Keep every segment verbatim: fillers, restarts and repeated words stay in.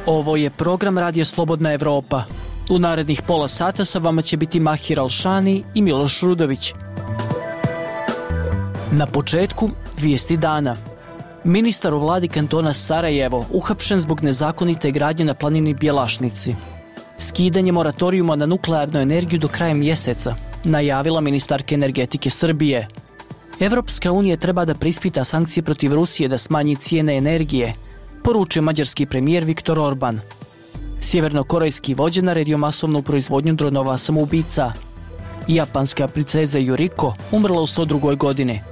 Ovo je program Radija Slobodna Evropa. U narednih pola sata sa vama će biti Mahir Alšani i Miloš Rudović. Na početku vijesti dana. Ministar u vladi kantona Sarajevo uhapšen zbog nezakonite gradnje na planini Bjelašnici. Skidanje moratorijuma na nuklearnu energiju do kraja mjeseca, najavila ministarka energetike Srbije. Evropska unija treba da preispita sankcije protiv Rusije da smanji cijene energije, poručuje mađarski premijer Viktor Orban. Sjevernokorejski vođa naredio masovnu proizvodnju dronova samoubica. Japanska princeza Yuriko umrla u sto drugoj godini.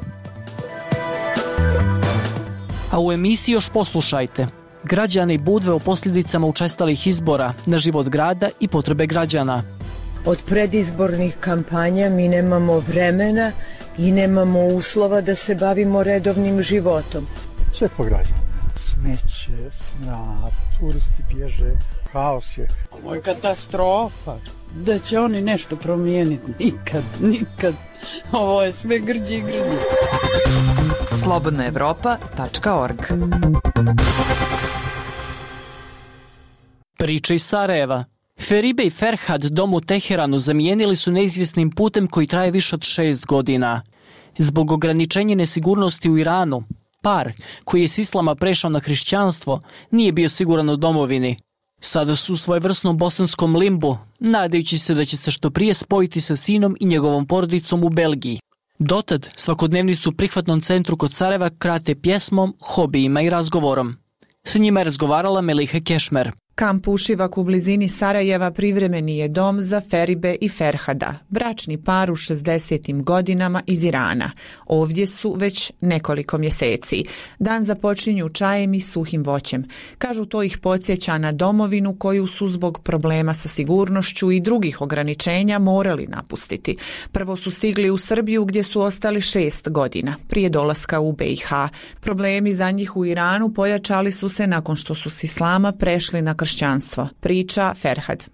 A u emisiji još poslušajte. Građani Budve o posljedicama učestalih izbora na život grada i potrebe građana. Od predizbornih kampanja mi nemamo vremena i nemamo uslova da se bavimo redovnim životom. Sve po građanu. Smeće, smrad, turisti bježe, haos je. Ovo je katastrofa. Da će oni nešto promijeniti? Nikad, nikad. Ovo je sve grđi i grđi. slobodna evropa tačka org. Priča iz Sarajeva. Feribe i Ferhad dom u Teheranu zamijenili su neizvjesnim putem koji traje više od šest godina. Zbog ograničenja nesigurnosti u Iranu, par koji je s islama prešao na hrišćanstvo nije bio siguran u domovini. Sada su u svojevrsnom bosanskom limbu, nadajući se da će se što prije spojiti sa sinom i njegovom porodicom u Belgiji. Dotad svakodnevnicu u prihvatnom centru kod Sarajeva krate pjesmom, hobijima i razgovorom. Sa njima je razgovarala Meliha Kešmer. Kamp Ušivak u blizini Sarajeva privremeni je dom za Feribe i Ferhada, bračni par u šezdesetim godinama iz Irana. Ovdje su već nekoliko mjeseci. Dan započinju čajem i suhim voćem. Kažu, to ih podsjeća na domovinu koju su zbog problema sa sigurnošću i drugih ograničenja morali napustiti. Prvo su stigli u Srbiju gdje su ostali šest godina, prije dolaska u B i H. Problemi za njih u Iranu pojačali su se nakon što su s islama prešli na kršćanstvo. Priča Ferhad.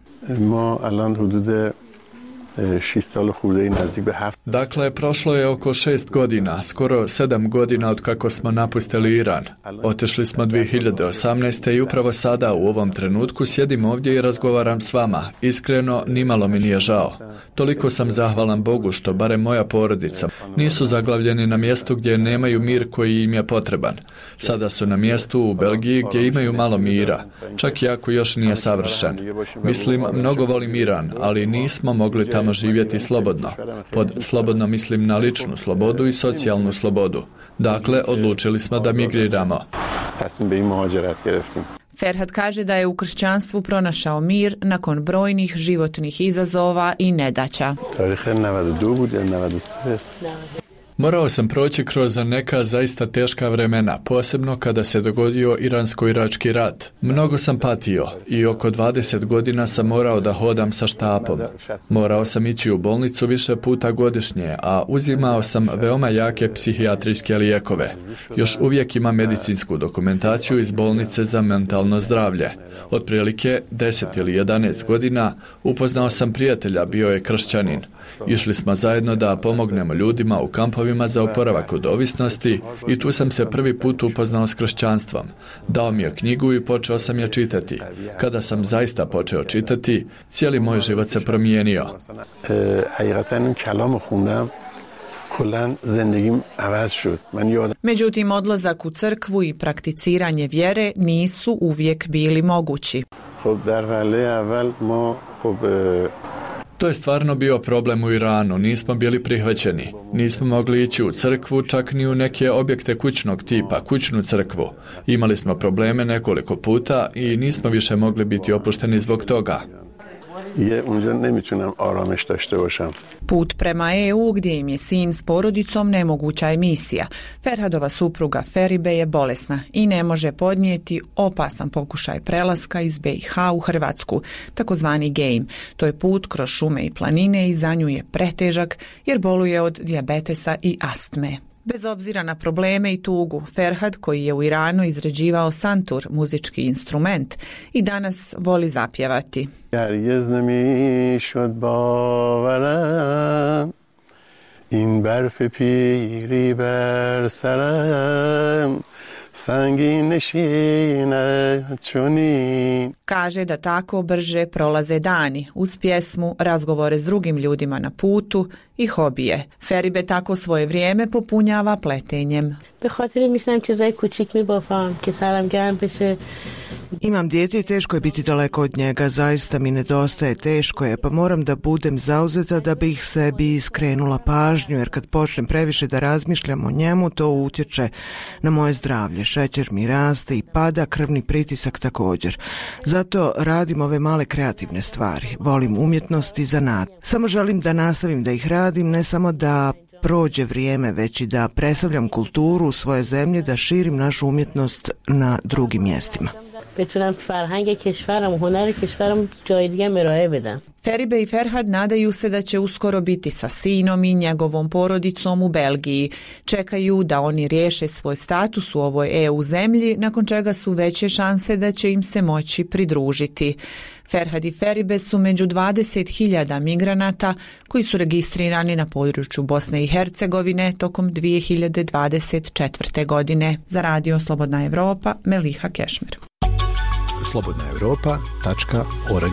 Dakle, prošlo je oko šest godina, skoro sedam godina od kako smo napustili Iran. Otešli smo dvije hiljade osamnaeste. i upravo sada u ovom trenutku sjedim ovdje i razgovaram s vama. Iskreno, nimalo mi nije žao. Toliko sam zahvalan Bogu što barem moja porodica nisu zaglavljeni na mjestu gdje nemaju mir koji im je potreban. Sada su na mjestu u Belgiji gdje imaju malo mira, čak i ako još nije savršen. Mislim, mnogo volim Iran, ali nismo mogli tamo živjeti slobodno. Pod slobodno mislim na ličnu slobodu i socijalnu slobodu. Dakle, odlučili smo da migriramo. Ferhad kaže da je u kršćanstvu pronašao mir nakon brojnih životnih izazova i nedaća. Morao sam proći kroz neka zaista teška vremena, posebno kada se dogodio Iransko-irački rat. Mnogo sam patio i oko dvadeset godina sam morao da hodam sa štapom. Morao sam ići u bolnicu više puta godišnje, a uzimao sam veoma jake psihijatrijske lijekove. Još uvijek imam medicinsku dokumentaciju iz bolnice za mentalno zdravlje. Otprilike deset ili jedanaest godina upoznao sam prijatelja, bio je kršćanin. Išli smo zajedno da pomognemo ljudima u kampovima za oporavak od ovisnosti i tu sam se prvi put upoznao s kršćanstvom. Dao mi je knjigu i počeo sam je čitati. Kada sam zaista počeo čitati, cijeli moj život se promijenio. Međutim, odlazak u crkvu i prakticiranje vjere nisu uvijek bili mogući. To je stvarno bio problem u Iranu, nismo bili prihvaćeni. Nismo mogli ići u crkvu, čak ni u neke objekte kućnog tipa, kućnu crkvu. Imali smo probleme nekoliko puta i nismo više mogli biti opušteni zbog toga. Put prema E U gdje im je sin s porodicom nemoguća je misija. Ferhadova supruga Feribe je bolesna i ne može podnijeti opasan pokušaj prelaska iz B i H u Hrvatsku, takozvani game. To je put kroz šume i planine i za nju je pretežak jer boluje od dijabetesa i astme. Bez obzira na probleme i tugu, Ferhad, koji je u Iranu izrađivao santur, muzički instrument, i danas voli zapjevati. Kaže da tako brže prolaze dani, uz pjesmu, razgovore s drugim ljudima na putu i hobije. Feribe tako svoje vrijeme popunjava pletenjem. Imam dijete i teško je biti daleko od njega, zaista mi nedostaje, teško je, pa moram da budem zauzeta da bih sebi skrenula pažnju, jer kad počnem previše da razmišljam o njemu, to utječe na moje zdravlje. Šećer mi raste i pada, krvni pritisak također. Zato radim ove male kreativne stvari. Volim umjetnost i zanat. Samo želim da nastavim da ih radim, ne samo da prođe vrijeme, već i da predstavljam kulturu svoje zemlje, da širim našu umjetnost na drugim mjestima. Feribe i Ferhad nadaju se da će uskoro biti sa sinom i njegovom porodicom u Belgiji. Čekaju da oni riješe svoj status u ovoj E U zemlji, nakon čega su veće šanse da će im se moći pridružiti. Ferhad i Feribe su među dvadeset hiljada migranata koji su registrirani na području Bosne i Hercegovine tokom dvije hiljade dvadeset četvrte. godine. Za Radio Slobodna Evropa, Meliha Kešmer. slobodna evropa tačka org.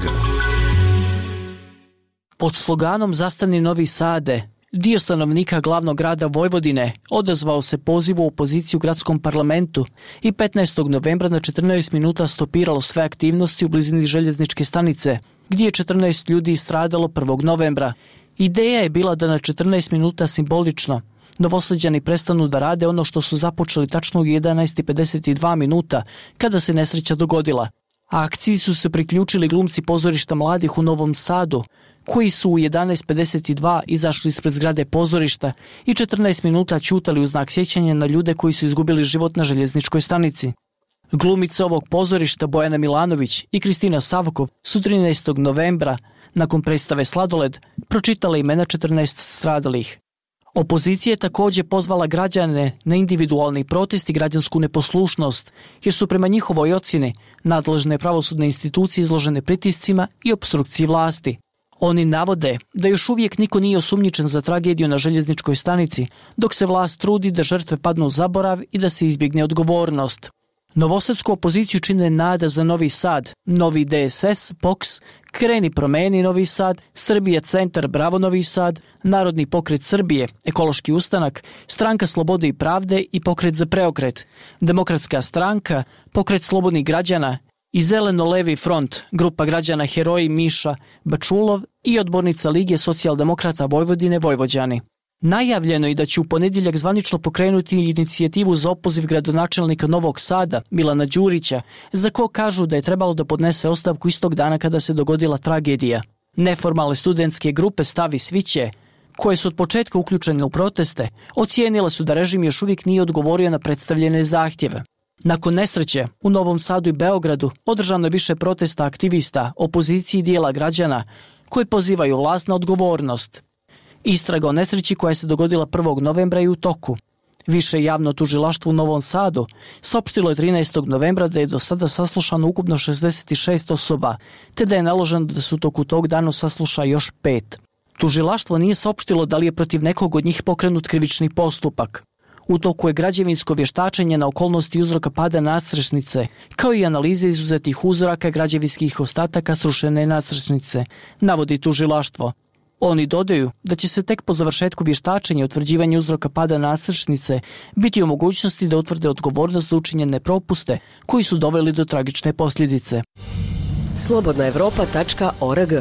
Pod sloganom Zastani Novi Sade, dio stanovnika glavnog grada Vojvodine odazvao se pozivu opoziciji u gradskom parlamentu i petnaestog novembra na četrnaest minuta stopiralo sve aktivnosti u blizini željezničke stanice, gdje je četrnaest ljudi stradalo prvog novembra. Ideja je bila da na četrnaest minuta simbolično Novosađani prestanu da rade ono što su započeli tačno u jedanaest i pedeset dva minuta kada se nesreća dogodila. A akciji su se priključili glumci pozorišta mladih u Novom Sadu, koji su u jedanaest pedeset dva izašli ispred zgrade pozorišta i četrnaest minuta ćutali u znak sjećanja na ljude koji su izgubili život na željezničkoj stanici. Glumice ovog pozorišta Bojana Milanović i Kristina Savkov su trinaestog novembra, nakon predstave Sladoled, pročitale imena četrnaest stradalih. Opozicija je također pozvala građane na individualni protest i građansku neposlušnost, jer su prema njihovoj ocjeni nadležne pravosudne institucije izložene pritiscima i opstrukciji vlasti. Oni navode da još uvijek niko nije osumnjičen za tragediju na željezničkoj stanici, dok se vlast trudi da žrtve padnu u zaborav i da se izbjegne odgovornost. Novosadsku opoziciju čine Nada za Novi Sad, Novi D S S, P O K S, Kreni promeni Novi Sad, Srbija centar Bravo Novi Sad, Narodni pokret Srbije, Ekološki ustanak, Stranka slobode i pravde i Pokret za preokret, Demokratska stranka, Pokret slobodnih građana i Zeleno-levi front, grupa građana Heroji Miša Bačulov i odbornica Lige socijaldemokrata Vojvodine Vojvođani. Najavljeno je da će u ponedjeljak zvanično pokrenuti inicijativu za opoziv gradonačelnika Novog Sada, Milana Đurića, za ko kažu da je trebalo da podnese ostavku istog dana kada se dogodila tragedija. Neformalne studentske grupe Stavi Sviće, koje su od početka uključene u proteste, ocijenile su da režim još uvijek nije odgovorio na predstavljene zahtjeve. Nakon nesreće, u Novom Sadu i Beogradu održano je više protesta aktivista, opozicije i dijela građana koji pozivaju vlast na odgovornost. Istraga o nesreći koja se dogodila prvog novembra je u toku. Više javno tužilaštvo u Novom Sadu saopštilo je trinaestog novembra da je do sada saslušano ukupno šezdeset šest osoba, te da je naloženo da se u toku tog dana sasluša još pet. Tužilaštvo nije saopštilo da li je protiv nekog od njih pokrenut krivični postupak. U toku je građevinsko vještačenje na okolnosti uzroka pada nadstrešnice, kao i analize izuzetih uzoraka građevinskih ostataka srušene nadstrešnice, navodi tužilaštvo. Oni dodaju da će se tek po završetku vještačenja i utvrđivanja uzroka pada nadstrešnice biti u mogućnosti da utvrde odgovornost za učinjene propuste koji su doveli do tragične posljedice. slobodna evropa tačka org.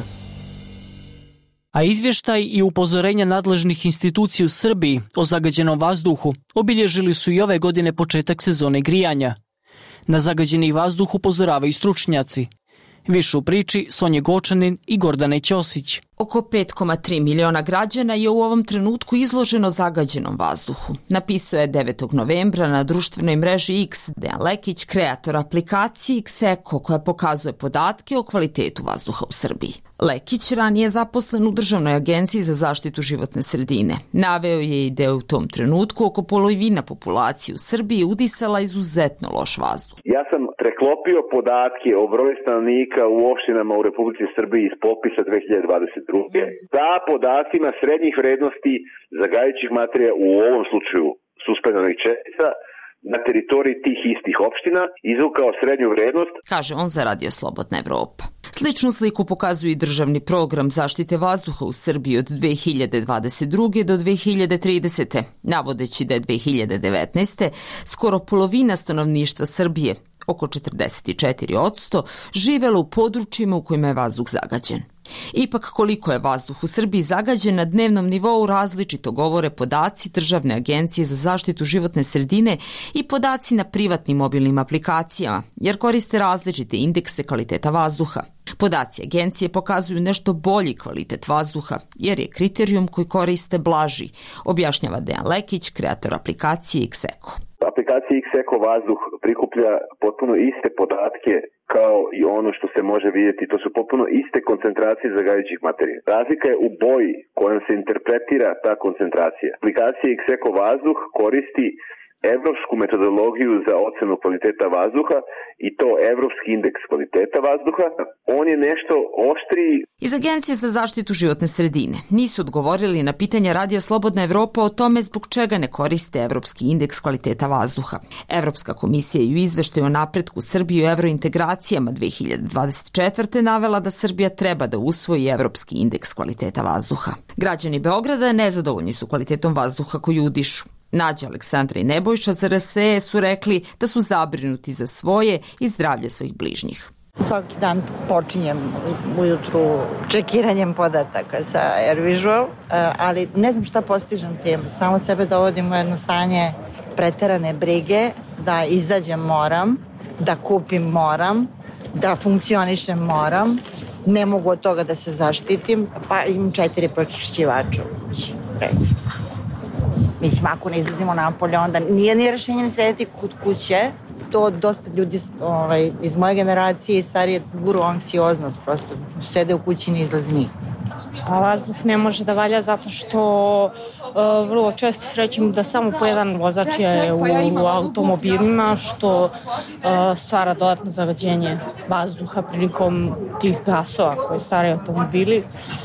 A izvještaj i upozorenja nadležnih institucija u Srbiji o zagađenom vazduhu obilježili su i ove godine početak sezone grijanja. Na zagađeni vazduh upozoravaju stručnjaci. Više u priči Sonje Gočanin i Gordane Ćosić. Oko pet zarez tri miliona građana je u ovom trenutku izloženo zagađenom vazduhu. Napisao je devetog novembra na društvenoj mreži X Dejan Lekić, kreator aplikacije X Eko koja pokazuje podatke o kvalitetu vazduha u Srbiji. Lekić ranije je zaposlen u Državnoj agenciji za zaštitu životne sredine. Naveo je i da je u tom trenutku oko polovina populacije u Srbiji udisala izuzetno loš vazduh. Ja sam preklopio podatke o broju stanovnika u opštinama u Republici Srbiji iz popisa dve hiljade dvadeset druge sa podacima srednjih vrednosti zagađujućih materija, u ovom slučaju suspendovanih čestica, na teritoriji tih istih opština izvukao srednju vrednost. Kaže on za Radio Slobodna Evropa. Sličnu sliku pokazuje i državni program zaštite vazduha u Srbiji od dve hiljade dvadeset druge do dve hiljade tridesete. Navodeći da je dve hiljade devetnaeste. skoro polovina stanovništva Srbije, oko četrdeset četiri posto, živelo u područjima u kojima je vazduh zagađen. Ipak koliko je vazduh u Srbiji zagađen na dnevnom nivou različito govore podaci Državne agencije za zaštitu životne sredine i podaci na privatnim mobilnim aplikacijama, jer koriste različite indekse kvaliteta vazduha. Podaci agencije pokazuju nešto bolji kvalitet vazduha, jer je kriterijum koji koriste blaži, objašnjava Dejan Lekić, kreator aplikacije X-Eko. Aplikacija X-Eko vazduh prikuplja potpuno iste podatke kao i ono što se može vidjeti. To su potpuno iste koncentracije zagađujućih materija. Razlika je u boji kojom se interpretira ta koncentracija. Aplikacija X-Eko vazduh koristi evropsku metodologiju za ocenu kvaliteta vazduha i to evropski indeks kvaliteta vazduha. On je nešto oštriji. Iz Agencije za zaštitu životne sredine nisu odgovorili na pitanja Radija Slobodna Evropa o tome zbog čega ne koriste evropski indeks kvaliteta vazduha. Evropska komisija je u izveštaju o napretku Srbije u evrointegracijama dve hiljade dvadeset četvrte. navela da Srbija treba da usvoji evropski indeks kvaliteta vazduha. Građani Beograda nezadovoljni su kvalitetom vazduha koji udišu. Nađa, Aleksandra i Nebojša za R S E su rekli da su zabrinuti za svoje i zdravlje svojih bližnjih. Svaki dan počinjem ujutru čekiranjem podataka sa AirVisual, ali ne znam šta postižem tim. Samo sebe dovodim u jedno stanje preterane brige, da izađem moram, da kupim moram, da funkcionišem moram, ne mogu od toga da se zaštitim, pa imam četiri pročišćivača u kući, recimo. Mislim, ako ne izlazimo napolje, onda nije ni rešenje ne sedeti kod kuće. To dosta ljudi ovaj, iz moje generacije i starije guru anksioznost, prosto sede u kući i ne izlazi nigde. A vazduh ne može da valja zato što uh, vrlo često srećem da samo po jedan vozač je u, u automobilima, što uh, stvara dodatno zagađenje vazduha prilikom tih gasova koje stvaraju automobili.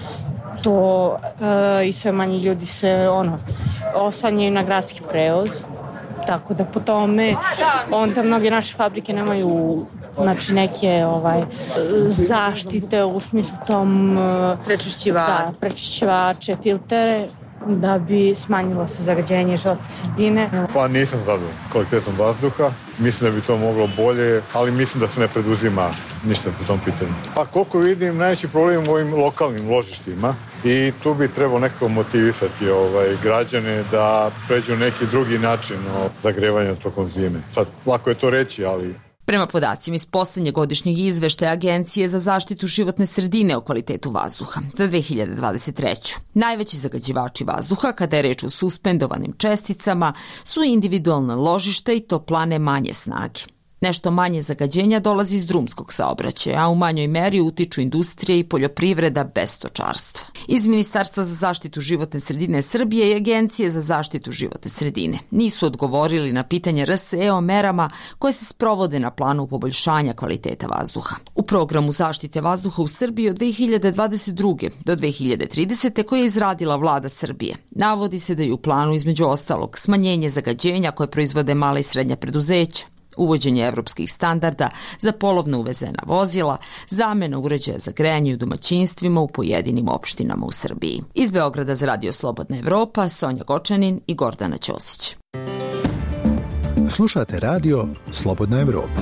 To uh, i sve manje ljudi se ono oslanjaju na gradski prevoz, tako da po tome onda mnoge naše fabrike nemaju znači neke ovaj zaštite u smislu tom prečišćivače, da, prečišćivače, filtere, da bi smanjilo se zagađenje životne sredine. Pa nisam zadovoljan kvalitetom vazduha, mislim da bi to moglo bolje, ali mislim da se ne preduzima ništa po tom pitanju. Pa koliko vidim, najveći problem u ovim lokalnim ložištima i tu bi trebalo nekako motivisati ovaj, građane da pređu neki drugi način o zagrevanja tokom zime. Sad, lako je to reći, ali... Prema podacima iz poslednjeg godišnjeg izveštaja Agencije za zaštitu životne sredine o kvalitetu vazduha za dve hiljade dvadeset treću. najveći zagađivači vazduha kada je reč o suspendovanim česticama su individualna ložišta i toplane manje snage. Nešto manje zagađenja dolazi iz drumskog saobraćaja, a u manjoj meri utiču industrija i poljoprivreda bez stočarstva. Iz Ministarstva za zaštitu životne sredine Srbije i Agencije za zaštitu životne sredine nisu odgovorili na pitanje R S E o merama koje se sprovode na planu poboljšanja kvaliteta vazduha. U programu zaštite vazduha u Srbiji od dve hiljade dvadeset druge do dve hiljade tridesete koje je izradila vlada Srbije, navodi se da je u planu između ostalog smanjenje zagađenja koje proizvode mala i srednja preduzeća, uvođenje evropskih standarda za polovno uvezena vozila, zamena uređaja za grejanje u domaćinstvima u pojedinim opštinama u Srbiji. Iz Beograda za Radio Slobodna Evropa, Sonja Gočanin i Gordana Ćosić. Slušate Radio Slobodna Evropa.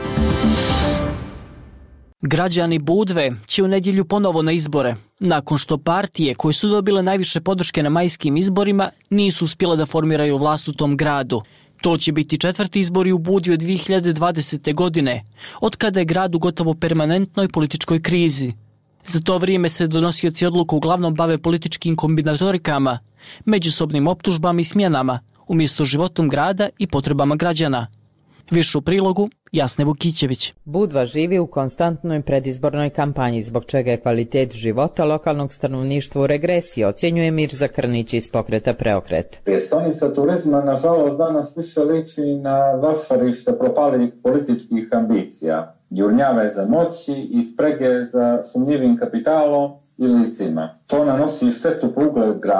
Građani Budve će u nedjelju ponovo na izbore, nakon što partije koje su dobile najviše podrške na majskim izborima nisu uspjele da formiraju vlast u tom gradu. To će biti četvrti izbori u Budvi od dve hiljade dvadesete. godine, od kada je grad u gotovo permanentnoj političkoj krizi. Za to vrijeme se donosioci odluka uglavnom bave političkim kombinatorikama, međusobnim optužbama i smjenama, umjesto životom grada i potrebama građana. Više u prilogu Jasne Vukićević. Budva živi u konstantnoj predizbornoj kampanji, zbog čega je kvalitet života lokalnog stanovništva u regresiji, ocjenjuje Mirza Krnić iz pokreta Preokret. Prijestonica turizma, nažalost, danas više liči na vašarište propalih političkih ambicija, jurnjave za moći i sprege za sumnjivim kapitalom i licima. To nanosi štetu po ugled grada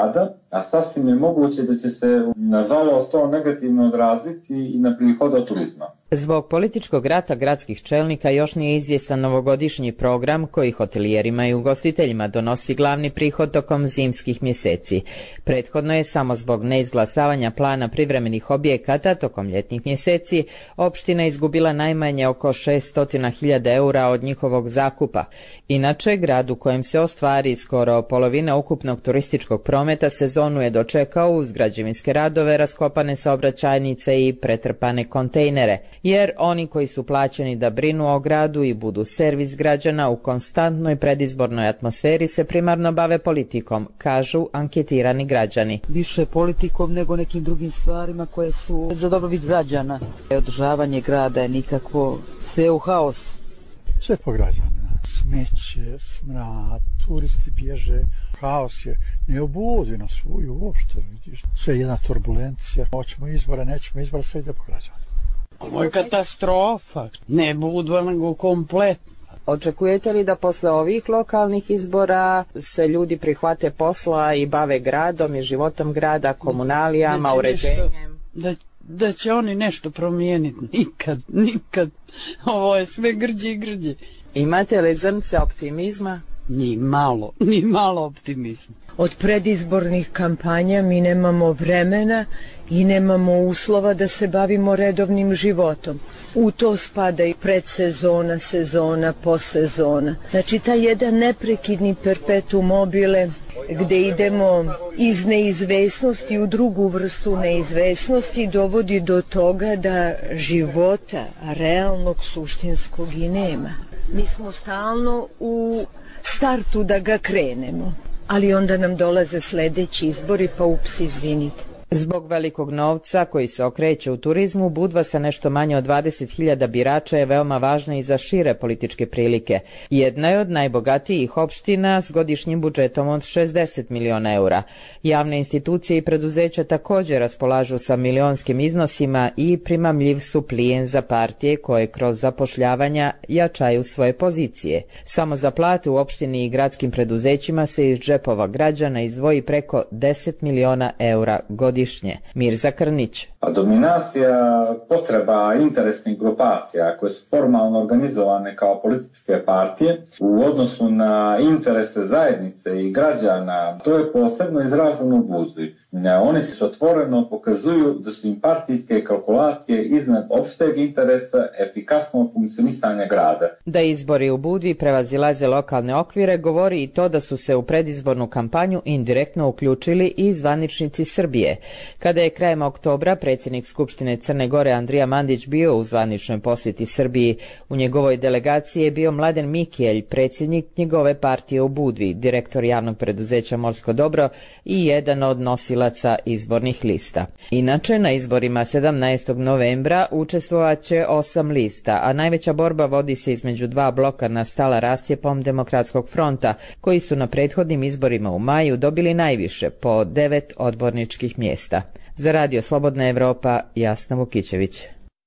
a sasvim je moguće da će se nažalost to negativno odraziti i na prihod od turizma. Zbog političkog rata gradskih čelnika još nije izvjestan novogodišnji program koji hotelijerima i ugostiteljima donosi glavni prihod tokom zimskih mjeseci. Prethodno je samo zbog neizglasavanja plana privremenih objekata tokom ljetnih mjeseci opština izgubila najmanje oko šesto hiljada eura od njihovog zakupa. Inače, grad u kojem se ostvari skoro polovina ukupnog turističkog prometa sezonu je dočekao uz građevinske radove, raskopane saobraćajnice i pretrpane kontejnere, jer oni koji su plaćeni da brinu o gradu i budu servis građana u konstantnoj predizbornoj atmosferi se primarno bave politikom, kažu anketirani građani. Više politikom nego nekim drugim stvarima koje su za dobrobit građana. Održavanje grada je nikakvo, sve u haos. Sve po građanima. Smeće, smrad, turisti bježe, haos je, ne obudi nas uopšte, vidiš. Sve jedna turbulencija, hoćemo izbora, nećemo izbora, sve ide po građanima. Ovo je katastrofa, ne budu nego kompletno. Očekujete li da posle ovih lokalnih izbora se ljudi prihvate posla i bave gradom i životom grada, komunalijama, uređenjem? Da, da će oni nešto promijeniti? Nikad, nikad. Ovo je sve grđe i grđe. Imate li zrnce optimizma? Ni malo, ni malo optimizma. Od predizbornih kampanja mi nemamo vremena i nemamo uslova da se bavimo redovnim životom. U to spada i predsezona, sezona, posezona. Znači, taj jedan neprekidni perpetuum mobile gde idemo iz neizvesnosti u drugu vrstu neizvesnosti dovodi do toga da života realnog, suštinskog i nema. Mi smo stalno u startu da ga krenemo, ali onda nam dolaze sledeći izbori, pa ups, izvinite. Zbog velikog novca koji se okreće u turizmu, Budva sa nešto manje od dvadeset hiljada birača je veoma važna i za šire političke prilike. Jedna je od najbogatijih opština s godišnjim budžetom od šezdeset miliona eura. Javne institucije i preduzeća također raspolažu sa milionskim iznosima i primamljiv su plijen za partije koje kroz zapošljavanja jačaju svoje pozicije. Samo za plate u opštini i gradskim preduzećima se iz džepova građana izdvoji preko deset miliona eura godišnje. Mirza Krnić. A dominacija potreba interesnih grupacija koje su formalno organizovane kao političke partije u odnosu na interese zajednice i građana, to je posebno izraženo u Budvi. Oni se otvoreno pokazuju da su im partijske kalkulacije iznad opšteg interesa efikasnog funkcionisanja grada. Da izbori u Budvi prevazilaze lokalne okvire govori i to da su se u predizbornu kampanju indirektno uključili i zvaničnici Srbije. Kada je krajem oktobra predsjednik Skupštine Crne Gore Andrija Mandić bio u zvaničnoj posjeti Srbiji, u njegovoj delegaciji je bio Mladen Mikelj, predsjednik njegove partije u Budvi, direktor javnog preduzeća Morsko dobro i jedan od nosilaca izbornih lista. Inače, na izborima sedamnaestog novembra učestvovaće osam lista, a najveća borba vodi se između dva bloka nastala rascijepom Demokratskog fronta, koji su na prethodnim izborima u maju dobili najviše, po devet odborničkih mjesta. Za Radio Slobodna Evropa, Jasna Vukićević.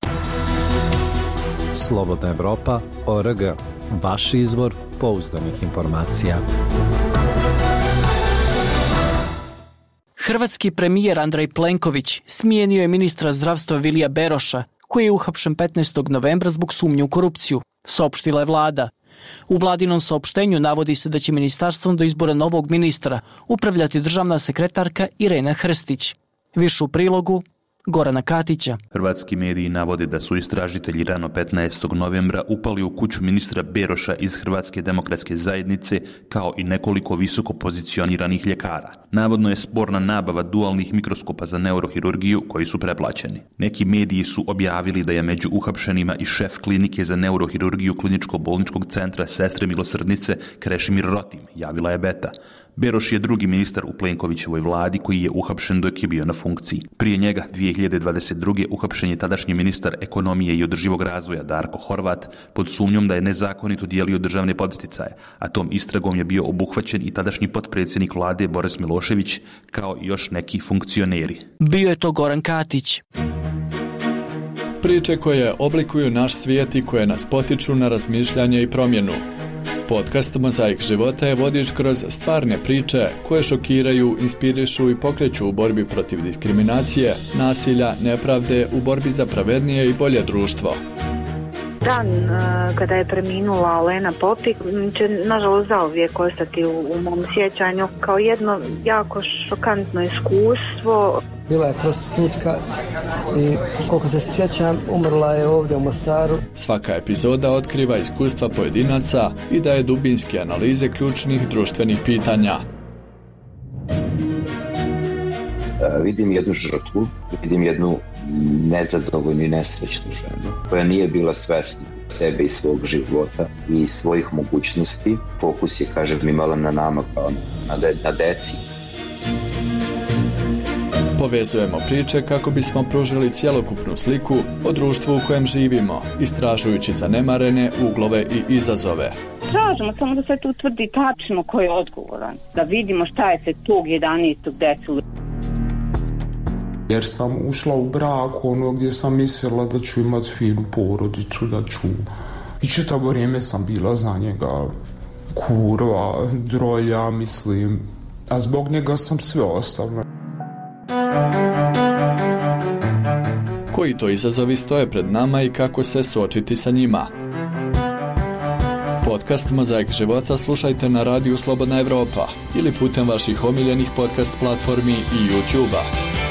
Slobodna Evropa, O R G. Vaš izvor pouzdanih informacija. Hrvatski premijer Andrej Plenković smijenio je ministra zdravstva Vilija Beroša, koji je uhapšen petnaestog novembra zbog sumnje u korupciju, saopštila je vlada. U vladinom saopštenju navodi se da će ministarstvom do izbora novog ministra upravljati državna sekretarka Irena Hrstić. Više u prilogu Gorana Katića. Hrvatski mediji navode da su istražitelji rano petnaestog novembra upali u kuću ministra Beroša iz Hrvatske demokratske zajednice, kao i nekoliko visoko pozicioniranih ljekara. Navodno je sporna nabava dualnih mikroskopa za neurohirurgiju koji su preplaćeni. Neki mediji su objavili da je među uhapšenima i šef klinike za neurohirurgiju Kliničko-bolničkog centra Sestre Milosrdnice Krešimir Rotim, javila je Beta. Beroš je drugi ministar u Plenkovićevoj vladi koji je uhapšen dok je bio na funkciji. Prije njega dvije hiljade dvadeset druge uhapšen je tadašnji ministar ekonomije i održivog razvoja Darko Horvat pod sumnjom da je nezakonito dijelio državne podsticaje, a tom istragom je bio obuhvaćen i tadašnji potpredsjednik vlade Boris Milošević, kao i još neki funkcioneri. Bio je to Goran Katić. Priče koje oblikuju naš svijet i koje nas potiču na razmišljanje i promjenu. Podcast Mozaik života je vodič kroz stvarne priče koje šokiraju, inspirišu i pokreću u borbi protiv diskriminacije, nasilja, nepravde, u borbi za pravednije i bolje društvo. Dan uh, kada je preminula Olena Popik će nažalost zauvijek ostati u, u mom sjećanju kao jedno jako šokantno iskustvo. Bila je prostitutka i koliko se sjećam umrla je ovdje u Mostaru. Svaka epizoda otkriva iskustva pojedinaca i daje dubinske analize ključnih društvenih pitanja. Uh, vidim jednu žrtvu, vidim jednu nezadovoljnu i nesrećnu ženu koja nije bila svesna sebe i svog života i svojih mogućnosti. Fokus je, kažem, imala na nama kao na, de, na deci. Povezujemo priče kako bismo pružili cjelokupnu sliku o društvu u kojem živimo, istražujući zanemarene uglove i izazove. Tražimo samo da se tu utvrdi tačno ko je odgovoran, da vidimo šta je se tog jedanaestog desilo. Jer sam ušla u brak ono gdje sam mislila da ću imati finu porodicu, da ću... I čitavo vrijeme sam bila za njega kurva, drolja, mislim. A zbog njega sam sve ostavila. Koji to izazovi stoje pred nama i kako se suočiti sa njima? Podcast Mozaik života slušajte na radiju Slobodna Evropa ili putem vaših omiljenih podcast platformi i YouTube-a.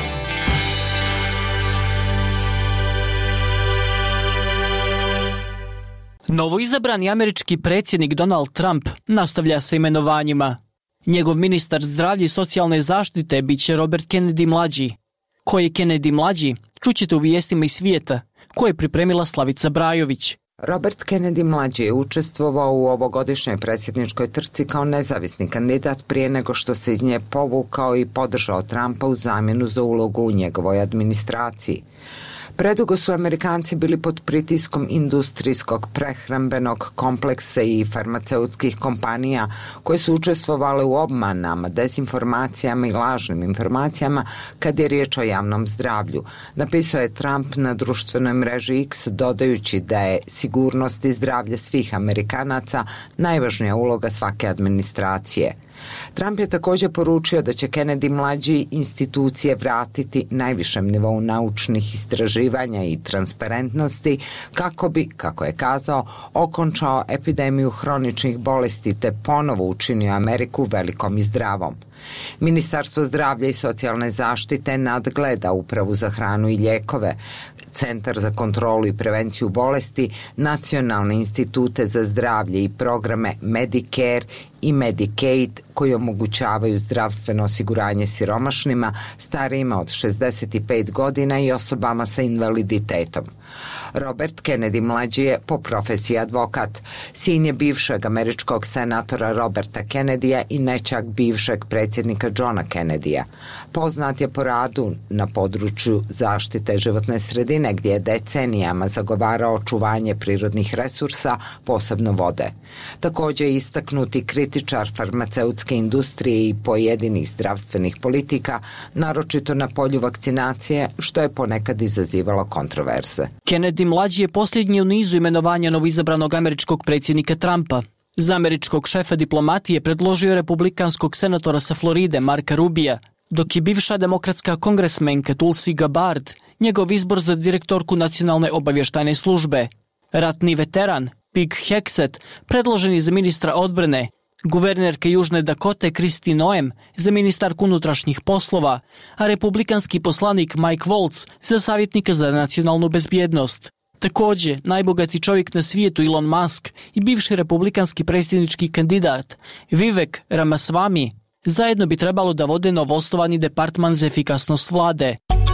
Novoizabrani američki predsjednik Donald Trump nastavlja sa imenovanjima. Njegov ministar zdravlja i socijalne zaštite bit će Robert Kennedy mlađi. Ko je Kennedy mlađi, čućete u vijestima iz svijeta, koje je pripremila Slavica Brajović. Robert Kennedy mlađi je učestvovao u ovogodišnjoj predsjedničkoj trci kao nezavisni kandidat prije nego što se iz nje povukao i podržao Trumpa u zamjenu za ulogu u njegovoj administraciji. Predugo su Amerikanci bili pod pritiskom industrijskog prehrambenog kompleksa i farmaceutskih kompanija koje su učestvovale u obmanama, dezinformacijama i lažnim informacijama kad je riječ o javnom zdravlju. Napisao je Trump na društvenoj mreži X dodajući da je sigurnost i zdravlje svih Amerikanaca najvažnija uloga svake administracije. Trump je također poručio da će Kennedy mlađi institucije vratiti najvišem nivou naučnih istraživanja i transparentnosti kako bi, kako je kazao, okončao epidemiju hroničnih bolesti te ponovo učinio Ameriku velikom i zdravom. Ministarstvo zdravlja i socijalne zaštite nadgleda Upravu za hranu i lijekove, Centar za kontrolu i prevenciju bolesti, nacionalne institute za zdravlje i programe Medicare i Medicaid koji omogućavaju zdravstveno osiguranje siromašnima, starijima od šezdeset pet godina i osobama sa invaliditetom. Robert Kennedy mlađi je po profesiji advokat. Sin je bivšeg američkog senatora Roberta Kennedya i nećak bivšeg predsjednika Johna Kennedya. Poznat je po radu na području zaštite životne sredine gdje je decenijama zagovarao očuvanje prirodnih resursa, posebno vode. Također je istaknuti kritičar farmaceutske industrije i pojedinih zdravstvenih politika, naročito na polju vakcinacije, što je ponekad izazivalo kontroverze. Kennedy mlađi je posljednji u nizu imenovanja novoizabranog američkog predsjednika Trumpa. Za američkog šefa diplomatije predložio republikanskog senatora sa Floride Marka Rubija, dok je bivša demokratska kongresmenka Tulsi Gabbard njegov izbor za direktorku nacionalne obavještajne službe. Ratni veteran Pete Hegseth predložen je za ministra odbrane, guvernerka Južne Dakote Kristi Noem za ministarku unutrašnjih poslova, a republikanski poslanik Mike Waltz za savjetnika za nacionalnu bezbjednost. Također, najbogati čovjek na svijetu Elon Musk i bivši republikanski predsjednički kandidat Vivek Ramaswamy zajedno bi trebalo da vode novoosnovani departman za efikasnost vlade.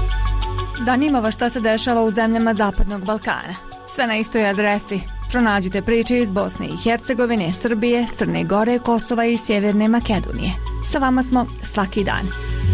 Zanima vas šta se dešava u zemljama Zapadnog Balkana. Sve na istoj adresi. Pronađite priče iz Bosne i Hercegovine, Srbije, Crne Gore, Kosova i Sjeverne Makedonije. Sa vama smo svaki dan.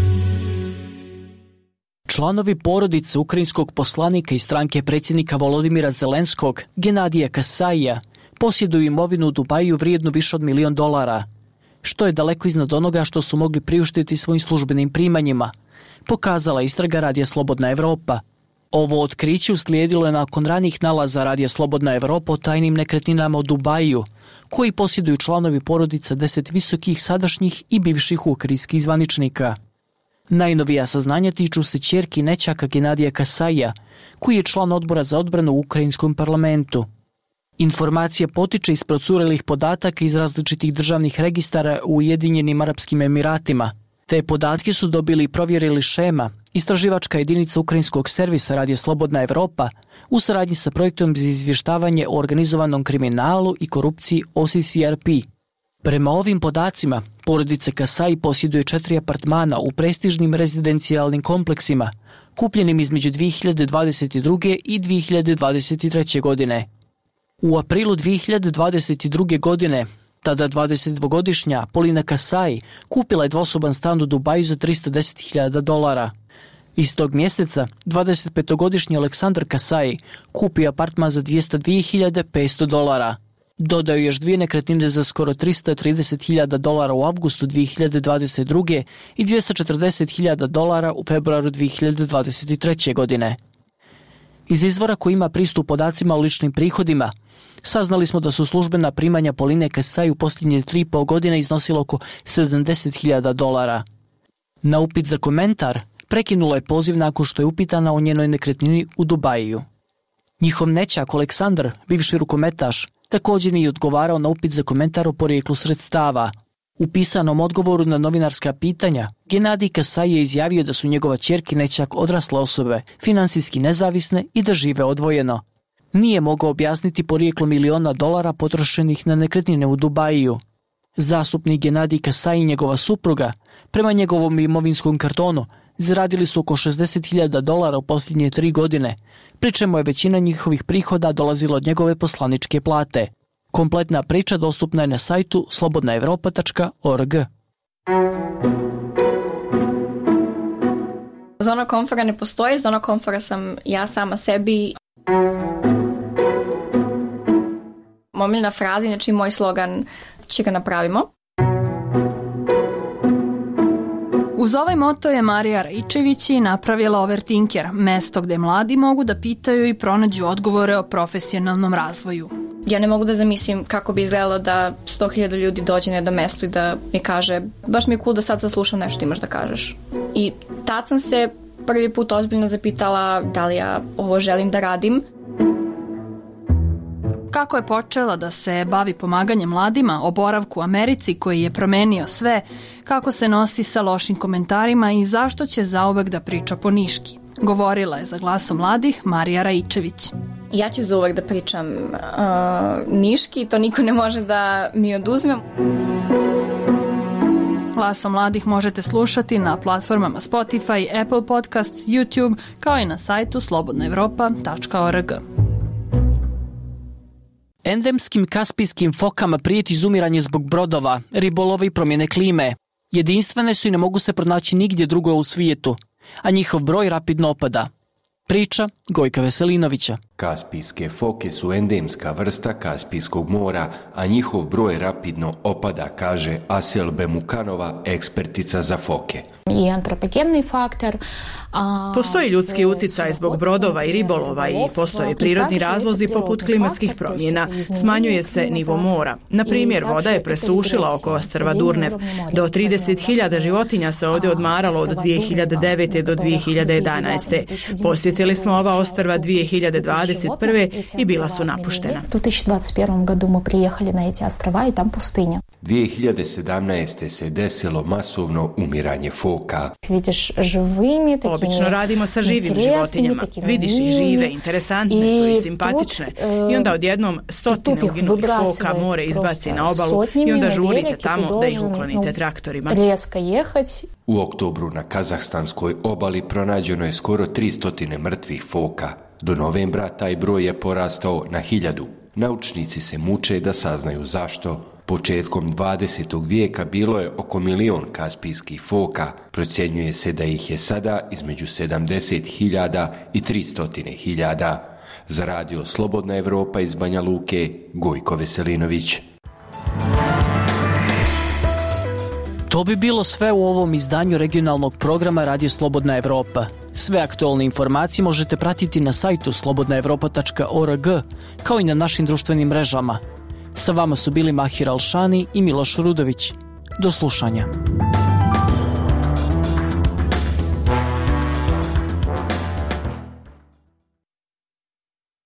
Članovi porodice ukrajinskog poslanika i stranke predsjednika Volodimira Zelenskog, Genadija Kasaija, posjeduju imovinu u Dubaju vrijednu više od milion dolara, što je daleko iznad onoga što su mogli priuštiti svojim službenim primanjima, pokazala istraga Radija Slobodna Evropa. Ovo otkriće uslijedilo je nakon ranijih nalaza Radija Slobodna Evropa o tajnim nekretninama u Dubaju, koji posjeduju članovi porodica deset visokih sadašnjih i bivših ukrajinskih zvaničnika. Najnovija saznanja tiču se ćerki nećaka Genadija Kasaija, koji je član odbora za odbranu u ukrajinskom parlamentu. Informacija potiče iz procurelih podataka iz različitih državnih registara u Ujedinjenim Arapskim Emiratima. Te podatke su dobili i provjerili Šema, istraživačka jedinica ukrajinskog servisa Radio Slobodna Evropa, u saradnji sa projektom za izvještavanje o organizovanom kriminalu i korupciji O C C R P. Prema ovim podacima, porodica Kasai posjeduje četiri apartmana u prestižnim rezidencijalnim kompleksima, kupljenim između dvije hiljade dvadeset druge. i dvije hiljade dvadeset treće. godine. U aprilu dvije hiljade dvadeset druge. godine, tada dvadesetdvogodišnja Polina Kasai kupila je dvosoban stan u Dubaju za trista deset hiljada dolara. Istog mjeseca, dvadesetpetogodišnji Aleksandar Kasai kupio apartman za dvjesto dvije hiljade petsto dolara. Dodao još dvije nekretnine za skoro trista trideset hiljada dolara u avgustu dvije hiljade dvadeset druge. i dvjesto četrdeset hiljada dolara u februaru dvije hiljade dvadeset treće. godine. Iz izvora koji ima pristup podacima o ličnim prihodima, saznali smo da su službena primanja Poline Kasai u posljednje tri i pol godine iznosila oko sedamdeset hiljada dolara. Na upit za komentar prekinula je poziv nakon što je upitana o njenoj nekretnini u Dubaju. Njihov nećak Aleksandar, bivši rukometaš, također nije odgovarao na upit za komentar o porijeklu sredstava. U pisanom odgovoru na novinarska pitanja, Genadij Kasai je izjavio da su njegova ćerki nećak odrasle osobe, finansijski nezavisne i da žive odvojeno. Nije mogao objasniti porijeklo miliona dolara potrošenih na nekretnine u Dubaju. Zastupnik Genadij Kasai i njegova supruga, prema njegovom imovinskom kartonu, zaradili su oko šezdeset hiljada dolara u posljednje tri godine, pri čemu je većina njihovih prihoda dolazila od njegove poslaničke plate. Kompletna priča dostupna je na sajtu slobodna evropa tačka org. Zona komfora ne postoji, zona komfora sam ja sama sebi. Omiljena fraza, znači moj slogan, će ga napravimo. Uz ovaj moto je Marija Raičević i napravila Overtinker, mesto gde mladi mogu da pitaju i pronađu odgovore o profesionalnom razvoju. Ja ne mogu da zamislim kako bi izgledalo da sto hiljada ljudi dođe na jedno mesto i da mi kaže baš mi je cool da sad saslušam nešto imaš da kažeš. I tad sam se prvi put ozbiljno zapitala da li ja ovo želim da radim. Kako je počela da se bavi pomaganjem mladima, o boravku u Americi koji je promenio sve, kako se nosi sa lošim komentarima i zašto će zauvek da priča po niški. Govorila je za Glasom mladih Marija Raičević. Ja ću zauvek da pričam uh, niški, to niko ne može da mi oduzme. Glasom mladih možete slušati na platformama Spotify, Apple Podcasts, YouTube, kao i na sajtu slobodna evropa tačka org. Endemskim kaspijskim fokama prijeti izumiranje zbog brodova, ribolova i promjene klime. Jedinstvene su i ne mogu se pronaći nigdje drugo u svijetu, a njihov broj rapidno opada. Priča Gojka Veselinovića. Kaspijske foke su endemska vrsta Kaspijskog mora, a njihov broj rapidno opada, kaže Asel Bemukanova, ekspertica za foke. I antropogenni faktor. Postoji ljudski uticaj zbog brodova i ribolova i postoje prirodni razlozi poput klimatskih promjena. Smanjuje se nivo mora. Na primjer, voda je presušila oko ostrva Durnev. Do trideset hiljada životinja se ovdje odmaralo od dvije hiljade devete. do dvije hiljade jedanaeste. Posjetili smo ova ostrva dvije hiljade dvadeset prve. i bila su napuštena. dvije hiljade sedamnaeste. se desilo masovno umiranje foka. Obično radimo sa živim životinjama. Vidiš ih žive, interesantne su i simpatične. I onda odjednom stotine uginulih foka more izbaci na obalu i onda žurite tamo da ih uklonite traktorima. U oktobru na kazahstanskoj obali pronađeno je skoro tristo mrtvih foka. Do novembra taj broj je porastao na hiljadu. Naučnici se muče da saznaju zašto. Početkom dvadesetog vijeka bilo je oko milion kaspijskih foka. Procjenjuje se da ih je sada između sedamdeset hiljada i tristo hiljada. Za radio Slobodna Evropa iz Banja Luke, Gojko Veselinović. To bi bilo sve u ovom izdanju regionalnog programa Radio Slobodna Evropa. Sve aktualne informacije možete pratiti na sajtu slobodna evropa tačka org, kao i na našim društvenim mrežama. Sa vama su bili Mahir Alšani i Miloš Rudović. Do slušanja.